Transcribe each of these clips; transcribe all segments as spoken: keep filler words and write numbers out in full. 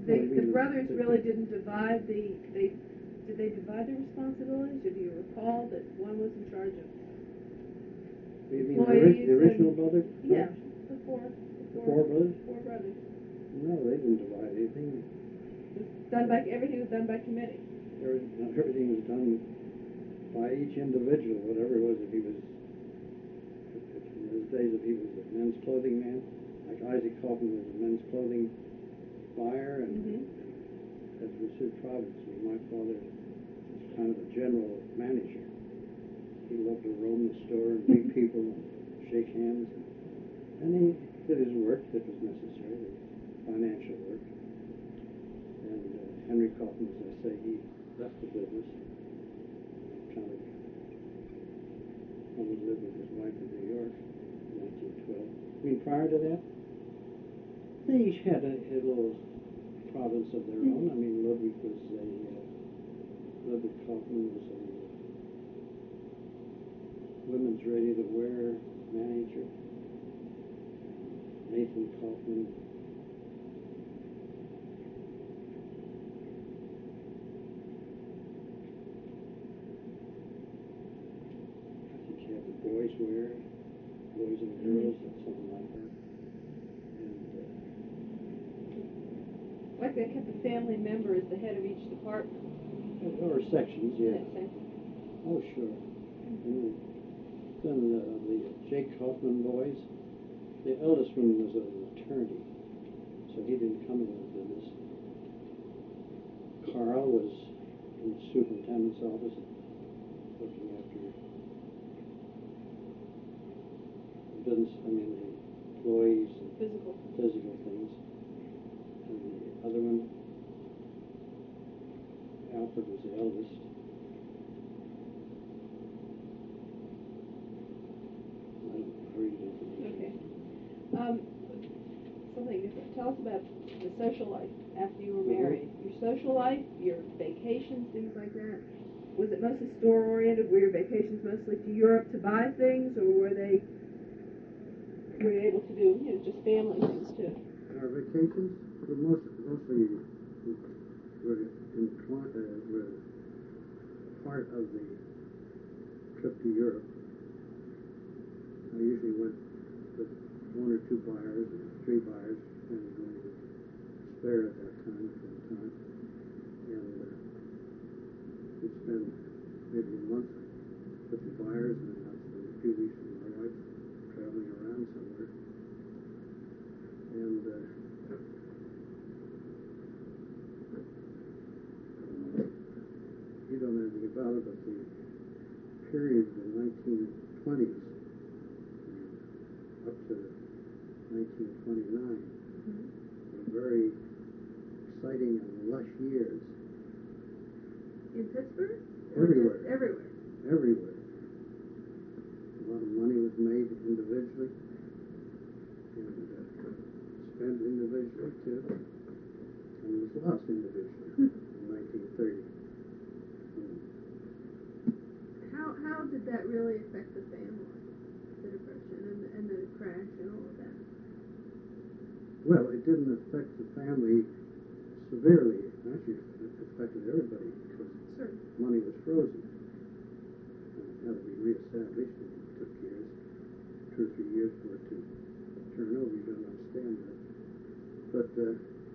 the, the brothers really didn't divide the, they, did they divide the responsibilities, or do you recall that one was in charge of You mean the, ori- the original brothers? Yeah, the four. The four brothers? Four brothers. No, they didn't divide anything. It was done by, everything was done by committee. Every, not everything was done by each individual, whatever it was. If he was, if, if in those days, if he was a men's clothing man, like Isaac Kaufman was a men's clothing buyer, and, mm-hmm. and as was Sir Providence, I mean, my father was kind of a general manager. He loved to roam the store and meet people and shake hands, and, and he did his work that was necessary, financial work. And uh, Henry Kaufman, as I say, he left the business, kind of come and live with his wife in New York in nineteen twelve. I mean, prior to that, they each had a, a little province of their own. I mean, Ludwig was a, uh, Ludwig Kaufman was a uh, women's ready-to-wear manager. Nathan Kaufman boys wear, boys and girls, mm-hmm. and something like that. And uh, like they kept a family member as the head of each department. Or sections, yeah. yeah sections. Oh, sure. Mm-hmm. Then uh, the Jake Kaufman boys, the eldest one was an attorney, so he didn't come into the business. Carl was in the superintendent's office, looking after business, I mean the employees and physical physical things. And the other one, Alfred, was the eldest. I don't know, I really don't know. Okay. Um, something different. Tell us about the social life after you were mm-hmm. married. Your social life, your vacations, things like that. Was it mostly store oriented? Were your vacations mostly to Europe to buy things, or were they were you able to do, you know, just family things too? Our vacations were most, mostly were, in, uh, were part of the trip to Europe. I usually went with one or two buyers, or three buyers, depending on who was spare at that time, at that time. And uh, we'd spend maybe a month with the buyers, and then I'd spend a few weeks with my wife traveling around somewhere. And uh, you don't know anything about it, but the period in the nineteen twenties up to nineteen twenty-nine mm-hmm. were very exciting and lush years. In Pittsburgh? Everywhere. Everywhere. Everywhere. A lot of money was made individually and uh, spent individually too, and was lost individually in nineteen thirty. How how did that really affect the family, the depression and, and the crash and all of that? Well, it didn't affect the family severely. Actually, it affected everybody because sure. money was frozen. And it had to be reestablished, and it took years, two or three years for it to turn over. You don't understand that. But uh,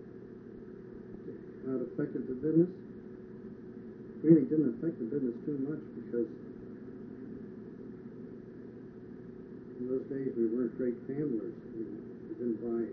how it affected the business? Really didn't affect the business too much because in those days we weren't great gamblers. We, we didn't buy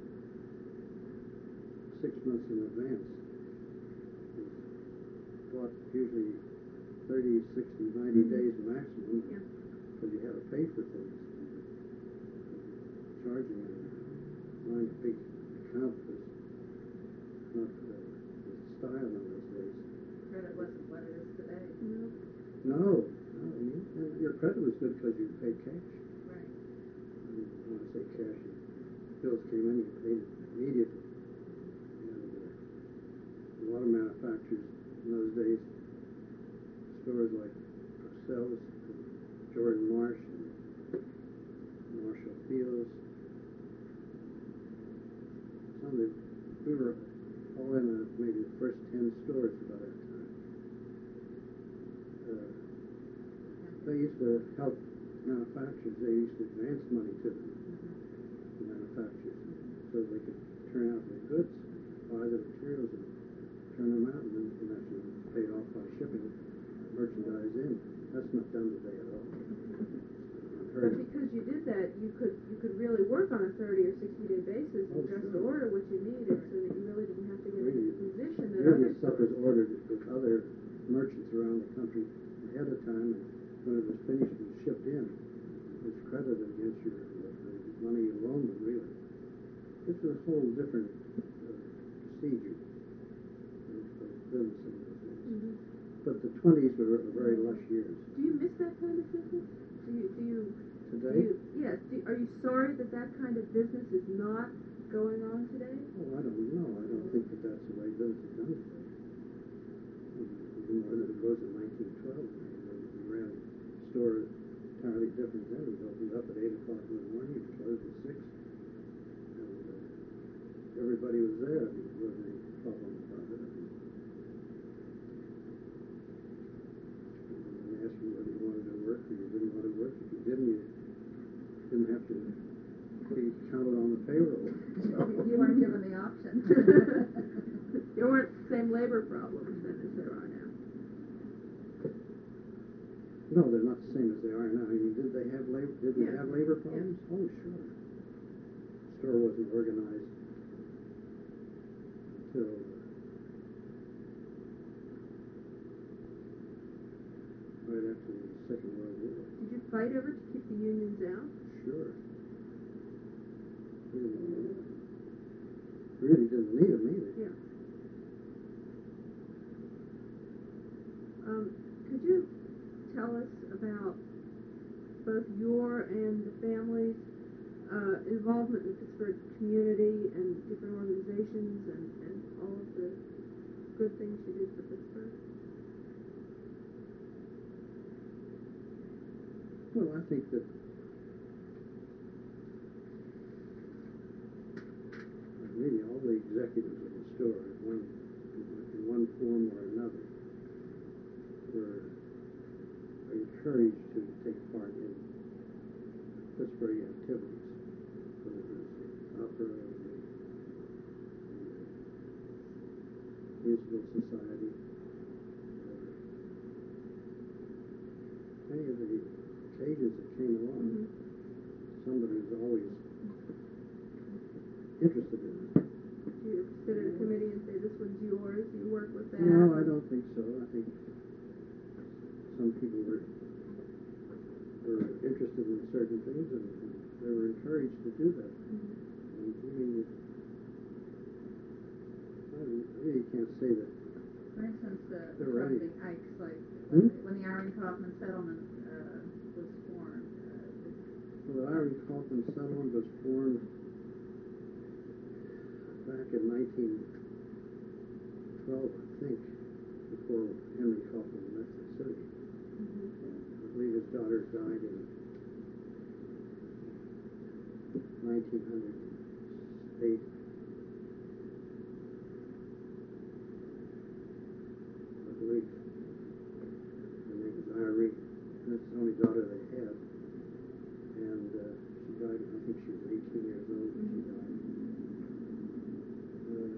six months in advance. We bought usually thirty, sixty, ninety mm-hmm. days maximum because yeah. you had to pay for things. Charging and buying a big account was not uh, the style in those days. Credit wasn't what it is today. No. No. no you, your credit was good because you paid cash. Right. And when I say cash, bills came in, you paid it immediately. And uh, a lot of manufacturers in those days, stores like ourselves, and Jordan Marsh and Marshall Fields, some of the, we were all manufacturers, they used to advance money to them, the manufacturers, so they could turn out their goods, buy the materials and turn them out, and then and actually paid off by shipping merchandise in. That's not done today at all. But because you did that, you could you could really work on a thirty or sixty day basis and Oh, just sure. order what you needed, so that you really didn't have to get Really, into a position that really other stuff stores. was ordered with other merchants around the country ahead of time, and when it was finished and shipped in, it was credited against your the, the money you loaned them. Really, it's a whole different uh, procedure of, of business and those things. Mm-hmm. But the twenties were very lush years. Do you miss that kind of business? Do you do you Today? Do you, yes. Do, are you sorry that that kind of business is not going on today? Oh, I don't know. I don't think that that's the way business is done today. Even more than it was in nineteen twelve. We ran a store entirely different then. It opened up at eight o'clock in the morning. It closed at six. And uh, everybody was there. I mean, there wasn't any problem about it. And they asked you whether you wanted to work or you didn't want to work. If you didn't, you didn't have to be counted on the payroll. So. You weren't given the option. There weren't the same labor problems then as there are now. No, they're not the same as they are now. I mean, did they have labor? Did they Yeah. have labor problems? Yeah. Oh, sure. The store wasn't organized until right after the Second World War. Did you fight ever to keep the unions out? Sure. Really, really didn't need them either. Yeah. Um, could you tell us about both your and the family's uh, involvement in the Pittsburgh community and different organizations and, and all of the good things you did for Pittsburgh? Well, I think that really all the executives of the store, in one, in one form or another, were encouraged to take part in Pittsburgh activities, whether it was the opera, or the, the musical society, or any of the occasions that came along. Mm-hmm. Somebody was always interested in it. Do you sit at a committee and say, this one's yours, you work with that? No, I don't think so. I think some people were were interested in certain things, and, and they were encouraged to do that. Mm-hmm. And I mean, I really can't say that. For instance, uh, They're from ready. the Ikes, like Hmm? when, when the Irene Kaufman settlement uh, was formed. Uh, Well, the Irene Kaufman settlement was formed back in nineteen twelve, I think, before Henry Kaufman left the city. Mm-hmm. I believe his daughter died in nineteen hundred eight. I believe her name was Irene. That's the only daughter they had. And uh, she died, I think she was eighteen years old when she died. Uh,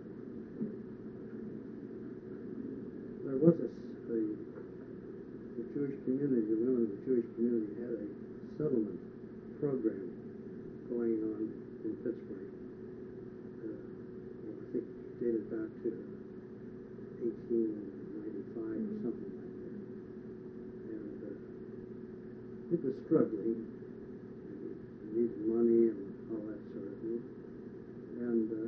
there was a, s- a the Jewish community, the women of the Jewish community had a settlement program going on in Pittsburgh. Uh, well, I think dated back to eighteen ninety-five or something like that. And uh, it was struggling. It needed money and all that sort of thing. And uh,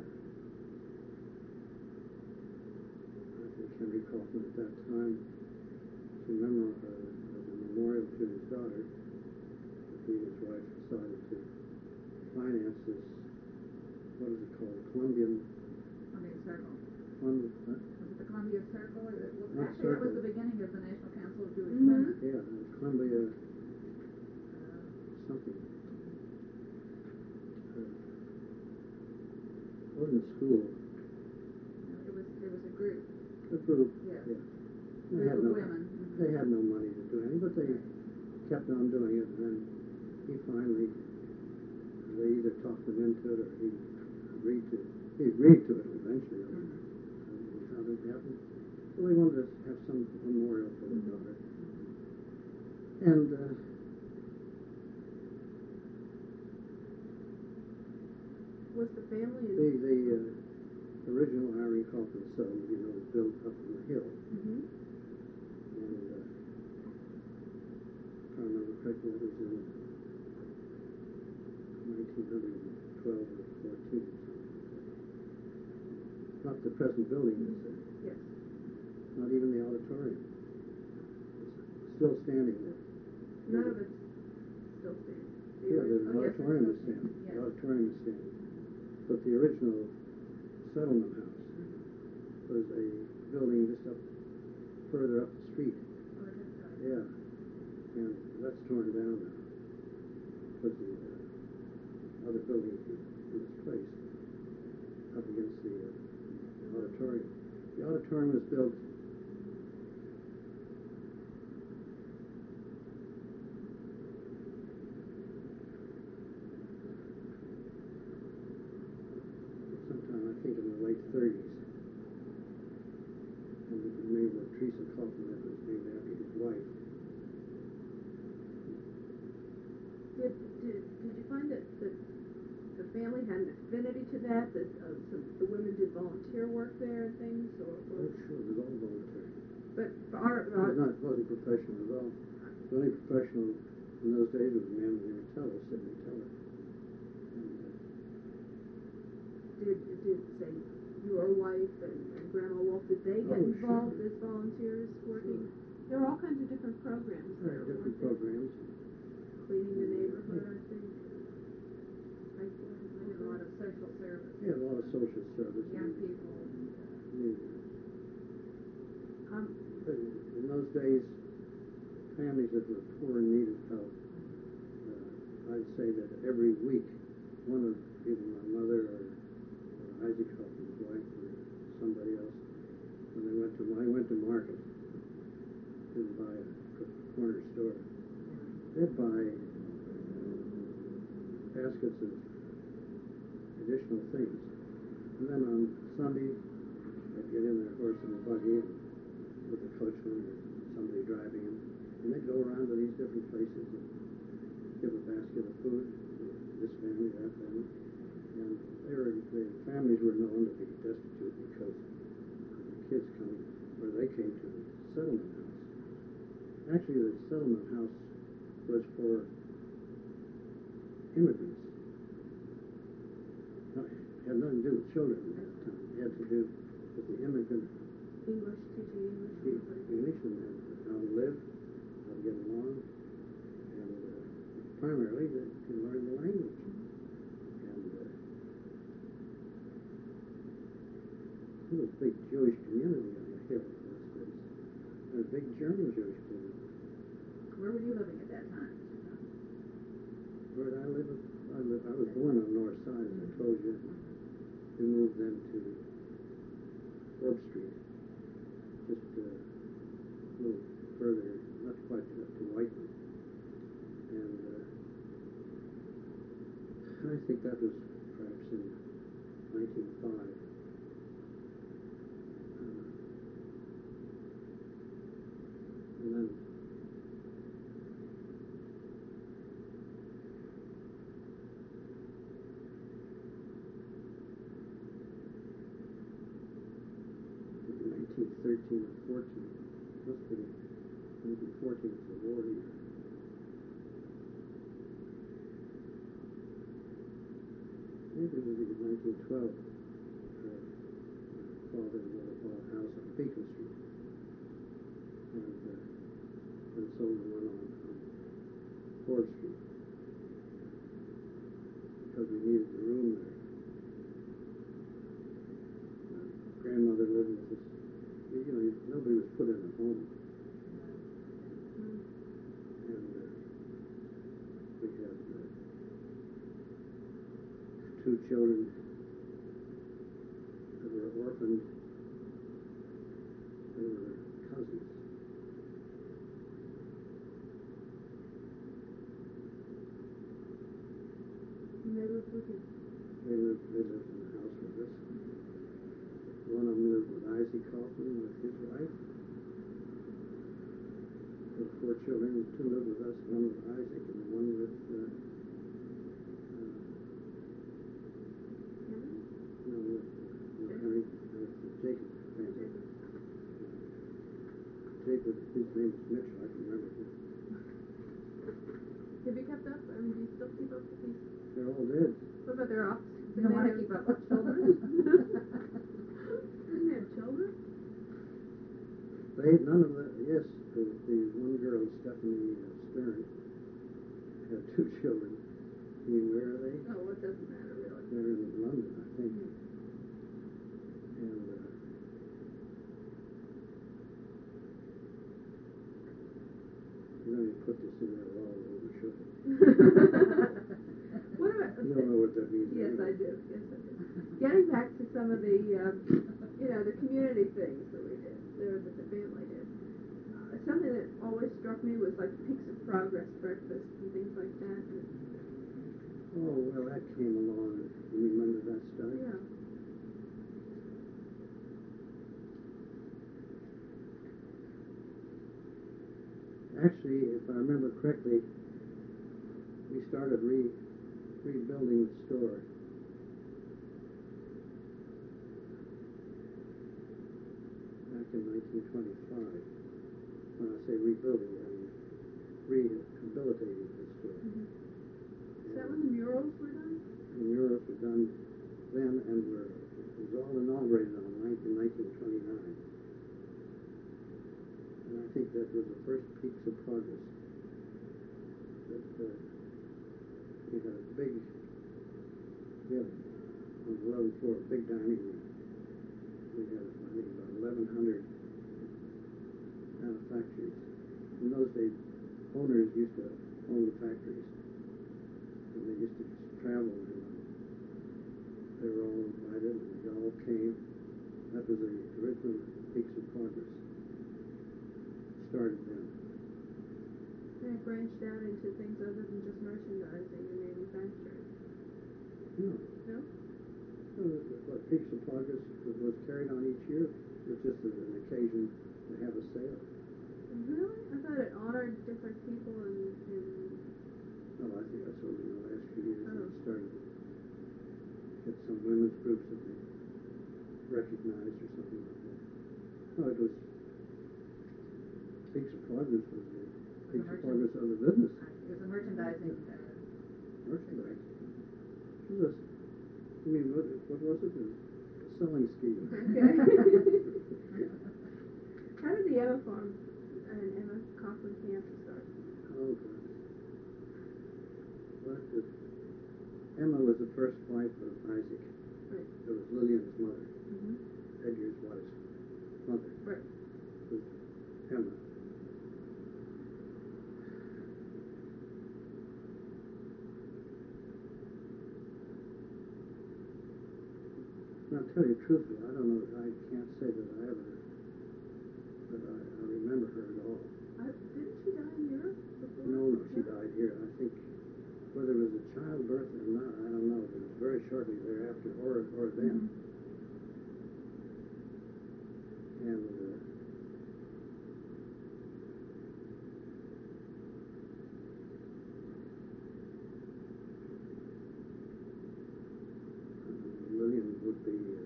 I think Henry Kaufman at that time, to memor- uh, as a memorial to his daughter, he and his wife decided to finance this, what is it called, Columbian Columbia Circle. Fund, huh? Was it the Columbia Circle? Or the, well, Not actually, that was Circle. the beginning of the National Council of Jewish Mhm. Women. Yeah, the Columbia Uh, something. Uh, wasn't a school, it was it was a group. a group. Yeah. Yeah. They Group had of no, women. Mhm. they had no money to do anything, but they kept on doing it, and then he finally, they either talked him into it or he agreed to, he agreed to it eventually. Mm-hmm. How did it happen? So they wanted to have some memorial for the daughter. And uh, Was the family? the, the uh, original Irene Kaufman settlement, you know, was built up on the hill. Mm-hmm. And uh, if I remember correctly, that was in nineteen twelve or fourteen. Not the present building is there. Yes. Not even the auditorium. It's still standing there. None of it's still standing. Yeah, the Oh, yes, auditorium it's is still standing. Yes. The auditorium is standing. But the original settlement house was a building just up further up the street. Oh, it is, uh, Yeah. And that's torn down now. Put the uh, other building in its place up against the uh, auditorium. The auditorium was built sometime, I think, in the late thirties. And it was named uh, Teresa Kaufman. That was named after his wife. Did, did, did you find that, that the family had an affinity to that, that uh, some, the women did volunteer work there and things, or? or Oh, sure, it was all voluntary. but for our, It our was not, it wasn't professional at all. The only professional in those days was a man named Teller, Sidney Teller. And, uh, did, did, say, your wife and, and Grandma Wolf, did they get Oh, involved sure. as volunteers working? Sure. There were all kinds of different programs There there, are different weren't there? programs. Cleaning the neighborhood, I think. I, we did a lot of social service. Yeah, a lot of social service. Young and, people. yeah. um, But in those days, families that were poor and needed help, uh, I'd say that every week, one of either my mother or, or Isaac Kaufman's wife or somebody else, when they went to when I went to market, didn't buy a corner store, they'd buy baskets of additional things, and then on Sunday, they'd get in their horse and buggy and with a coachman or somebody driving them, and they'd go around to these different places and give a basket of food to this family, that family, and they were, the families were known to be destitute because of the kids coming, where they came to the settlement house. Actually, the settlement house was for immigrants. No, it had nothing to do with children at that time. It had to do with the immigrant English, teaching English. speak to everybody. English and, and how to live, how to get along, and uh, primarily to, to learn the language. And uh, there was a big Jewish community on the hill in those days. And a big German Jewish community. Where were you living at that time? Where did I live? I, lived, I was born on the north side, as I told you. We moved then to Forbes Street, just uh, a little further, not quite up to Whiteman. And uh, I think that was perhaps in nineteen oh five. Uh, and then nineteen thirteen or fourteen, must have been nineteen fourteen was the war year. Maybe it was even nineteen twelve. Uh, my father and mother bought a house on Beacon Street, and uh, then sold the one on, on Fourth Street because we needed the room there. My grandmother lived with us. You know, nobody was put in a home, and uh, we had uh, two children that were orphaned. They were cousins. And they lived with you. They lived, they lived in the house with us. One of them lived with Isaac Kaufman, with his wife. The four children, two lived with us, one with Isaac, and one with, uh, uh, no, with, with Henry, with Jacob family. Jacob, his name was Mitchell, I can remember him. Have you kept up? I mean, do you still keep up with these? They're all dead. What about their off? You don't wanna keep up with children? Didn't they have children? They, none of the, yes, the, the one girl, Stephanie uh, Stern, had two children. I mean, where are they? Oh, well, it doesn't matter really. They're in London, I think. Mm-hmm. And, uh, you know, you put this in there all over sugar. What about? You don't know what that means. Yes, anyway. I do. Yes, I do. Getting back to some of the, um, you know, the community things that we did, there that the family did. Uh, something that always struck me was like Peaks of Progress breakfast and things like that. And, Oh, well, that came along. You remember that stuff? yeah. Actually, if I remember correctly, we started re rebuilding the store. Back in nineteen twenty-five. When I say rebuilding, I mean rehabilitating the store. Mm-hmm. Is that when the murals were done? The murals were done then and were, it was all inaugurated on nineteen twenty-nine. And I think that was the first Peaks of Progress. That uh, we had a big, we had on the eleventh floor, a big dining room. We had, I think, about eleven hundred manufacturers. In those days, owners used to own the factories. And they used to travel, and they were all invited, and they all came. That was the original Peaks of Progress. Started then. And it branched out into things other than just merchandising and manufacturing. No. No? No, what Peaks of Progress was, was carried on each year. It was just an occasion to have a sale. Really? I thought it honored different people and, and Well, I think that's over in the last few years. Oh. They started to get some women's groups that they recognized or something like that. No, it was Peaks of Progress was the Peaks of Progress of the business. It was a merchandising, uh, Merchandise. It was, I mean, what, what was it? A selling scheme. Okay. How did the Emma Farm and Emma Coughlin Camp start? Oh, God. Well, it was, Emma was the first wife of Isaac. Right. It was Lillian's mother, Mm-hmm. Edgar's wife's mother. Right. It was Emma. And I'll tell you truthfully, I don't know, I can't say that I ever, that I, I remember her at all. Uh, didn't she die in Europe before? No, no, she died here. I think whether it was a childbirth or not, I don't know, but it was very shortly thereafter, or or then. Mm-hmm. And uh, Lillian would be uh,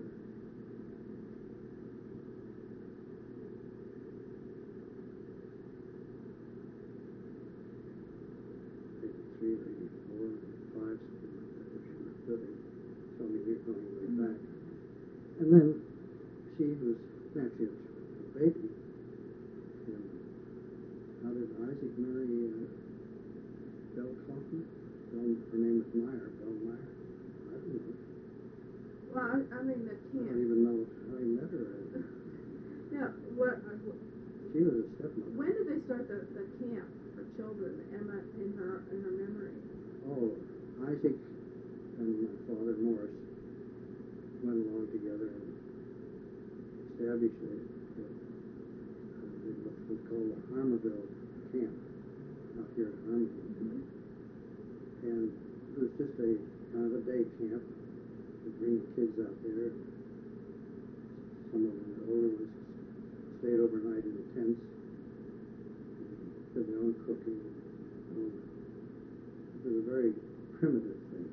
eighty-three or eighty-four or five, something like that, if she was living. So I mean, you're going way Mm-hmm. back. And then she was actually a baby. And how did Isaac marry uh, Belle Kaufman? Belle, her name was Meyer, Belle Meyer. I don't know. Well, I, I mean the I camp. don't even know how he met her. Now, what, uh, what? She was a stepmother. When did they start the, the camp for children? Emma in her in her memory. Oh, Isaac and my father Morris went along together and established a, a, a what was called the Harmerville camp out here at Harmerville. Mm-hmm. And it was just a kind of a day camp. We bring the kids out there. Some of the older ones stayed overnight in the tents. Did their own cooking. Um, it was a very primitive thing.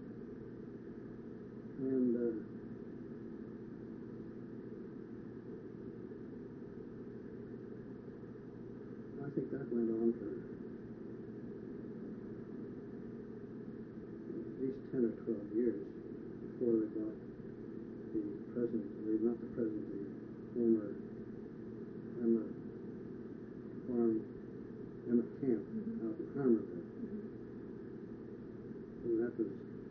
And uh, I think that went on for at least ten or twelve years before they bought the present, not the present, the former Emma farm, Emma camp Mhm. out in Harmerville. Mhm. And that was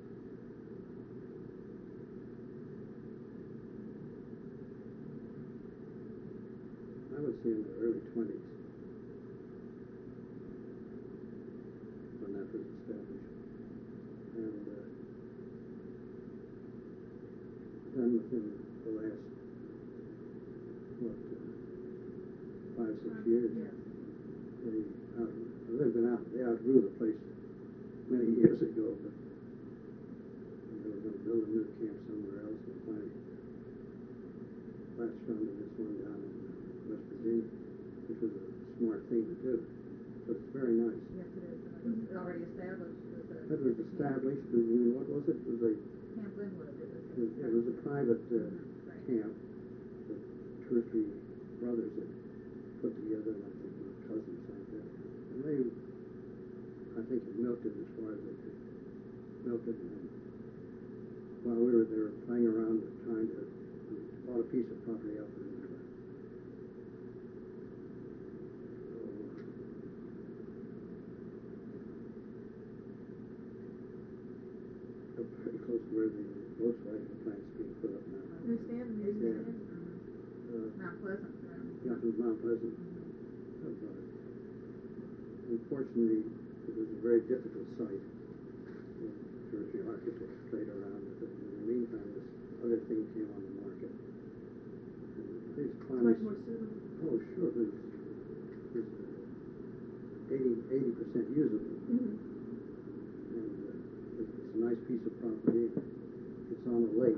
I would say in the early twenties when that was established. And uh, then within the last, what, uh, five, six years, Yes. they, out, they've been out, they outgrew the place many years ago, but they were going to build a new camp somewhere else and finally latched onto this one down in West Virginia, which was a smart thing to do. But it's very nice. Yes, it is. And it was already established as a. It was as a camp. established, I mean, what was it? It was a, Camp Linwood. It was. it, it was a private uh, Mhm, right. camp that two or three brothers had put together, and I think my cousins out there. And they, I think, had milked it as far as they could milk it. And while we were there playing around with trying to, bought a piece of property out there. Very close to where the Volkswagen plant's being put up now. Understand the Yes, music? it is. Uh, Mount Pleasant. um, yeah, from Mount Pleasant. That's about it. Unfortunately, it was a very difficult site. Two or three architects played around with it. In the meantime, this other thing came on the market. And these It's finally, much more suitable. oh, sure, it was, it was uh, eighty, eighty percent usable. Mhm. And uh, it's, it's a nice piece of property. It's on a lake.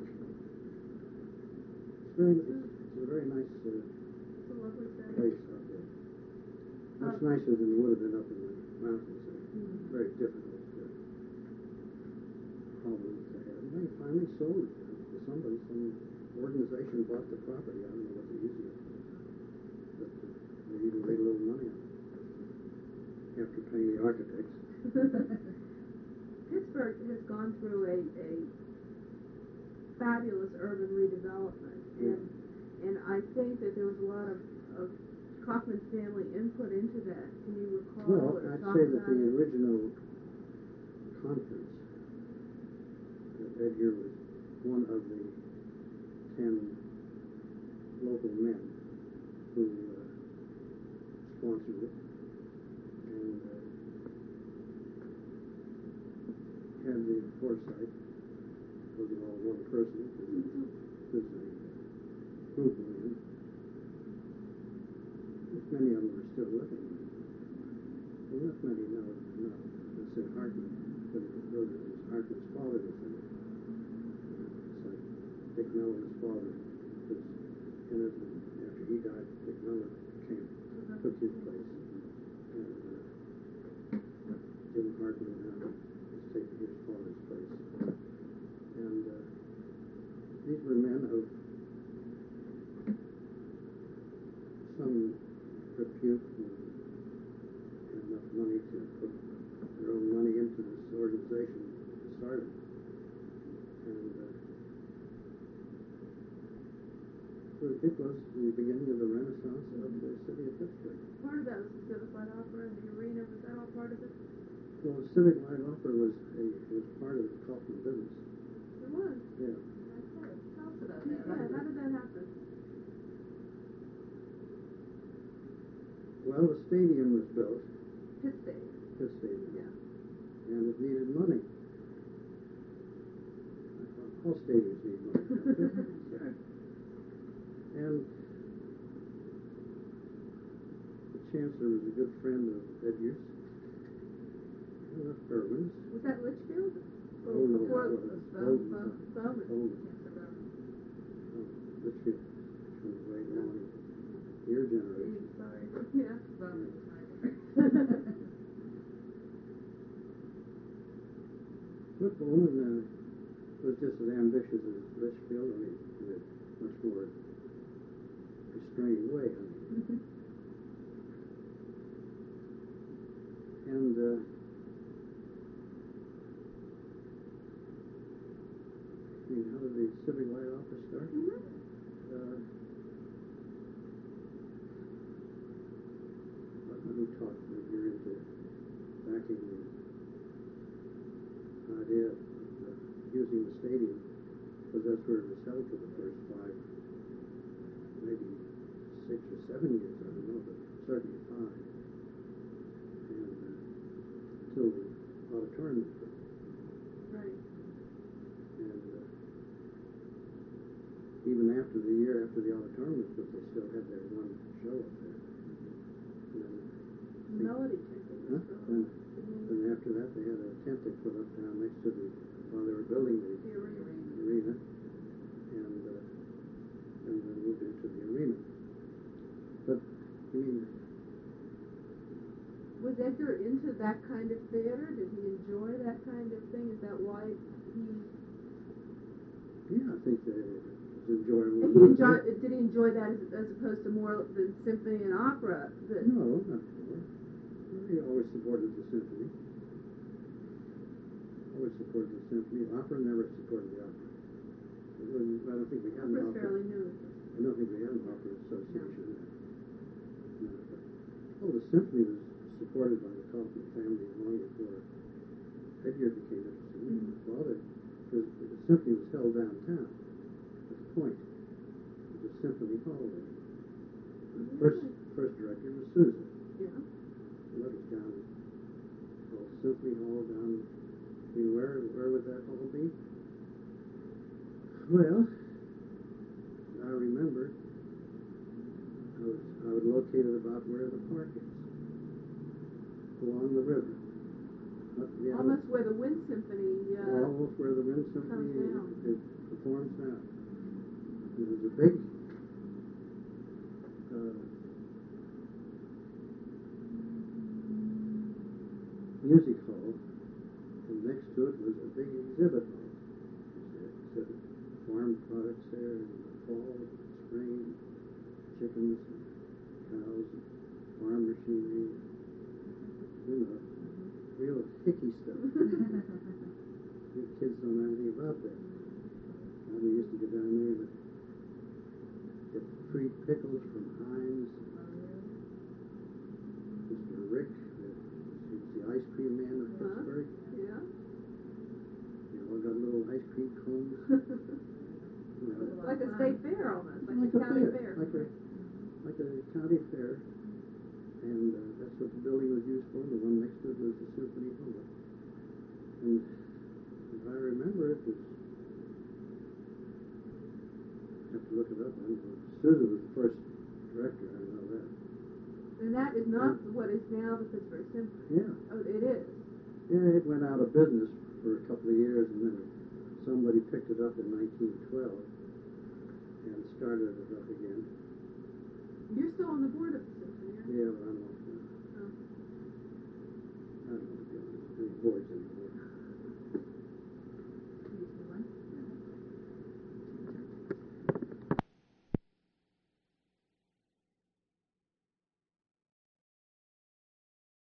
It's very, it's, it's a very nice uh, It's a lovely setting. place out there. Much Uh, nicer than it would have been up in the mountains there. Mhm. Very difficult uh, problems to have. And they finally sold it to somebody. Some organization bought the property. I don't know what they're using it for. But uh, they even made a little money on it after paying the architects. Pittsburgh has gone through a, a fabulous urban redevelopment, Yeah. and and I think that there was a lot of, of Kaufman family input into that. Can you recall Well, or I'd talk say that about the it? original conference, that Edgar was one of the ten local men who uh, sponsored it and uh, had the foresight. It wasn't all one person. It was, it was a group of men. Many of them are still living. Well, not many, no, no. I said Hartman, but it was, it was Hartman's father was in it. It's like Dick Mellon's father was in it, and after he died, Dick Mellon came, took his place. And uh, Jim Hartman now is taking his father's place. And uh, these were men of some repute and had enough money to put their own money into this organization to start it. And uh, so it was the beginning of the Renaissance of the city of Pittsburgh. Part of that was the Civic Light Opera and the arena. Was that all part of it? Well, the Civic Light Opera was a was part of the Kaufman business. It was. Yeah. Okay, tell us about Yeah, that. how did that happen? Well, the stadium was built, Pitt Stadium. this stadium, Yeah. and it needed money. All stadiums need money. don't they? Sure. And the chancellor was a good friend of Edgar's, and of Irvin's. Was that Litchfield? Well, Oh, no, before no, it was no, Bowman, no, Bowman, Bowman. Cancer Bowman. Oh, Litchfield comes way along your generation. Sorry, yeah, Bowman was my But Bowman uh, was just as ambitious as Litchfield, I mean, in a much more restrained way. I mean. And uh, I mean, how did the Civic Light Office start? Mhm. Uh, let me talk when you're into backing the idea of uh, using the stadium, because that's where it was held for the first five, maybe six or seven years, I don't know, but certainly five. And uh, until the auditorium was built. Right. And uh, even after the year after the auditorium was built, they still had their one show up there. And then, they, Melody Temple. huh? then, then after that, they had a tent they put up down next to the, while they were building the, The arena. arena, and uh, and then moved into the arena. But I mean, Was Edgar into that kind of theater? Did he enjoy that kind of thing? Is that why he? yeah, I think that it was enjoyable. He enjoy, did he enjoy that as, as opposed to more the symphony and opera? That, No, not more. He always supported the symphony. Always supported the symphony. Opera never supported the opera. It wasn't, I don't think we had an opera's opera. fairly new. I don't think we had an opera association. No. No, but, oh, the symphony was supported by the Kaufman family long before Edgar became interested in it. Mhm. His father, because the symphony was held downtown at the Point. It was a symphony hall there. The first, first director was Susan. Yeah. And that was down called Symphony Hall down. I mean, where where would that hall be? Well, I remember I was I would locate it about where the park is, along the river. Up the Almost where the Wind Symphony. Uh, almost where the Wind Symphony down. it, it performs now. It was a big uh, music hall, and next to it was a big exhibit hall. They exhibit farm products there in the fall, spring, chickens, and cows, and farm machinery, you know, real hicky stuff. You kids don't know anything about that. And we used to go down there and get free pickles from Heinz. Mister Rick, the, he was the ice cream man of Uh-huh. Pittsburgh. Yeah. You all got little ice cream cones. You know, Like a state fair almost, like, like a a county fair, fair. like a like a county fair, and uh, that's what the building was used for. The one next to it was the Symphony Hall, and if I remember, it was. I have to look it up. I don't know. Susan was the first director. I know that. And that is not what is now the Pittsburgh Symphony. Yeah. Oh, it is. Yeah, it went out of business for a couple of years, and then somebody picked it up in nineteen twelve and started it up again. You're still on the board of the symphony, aren't you? Yeah, but I'm off now. Oh. I don't know if there are any boards anymore.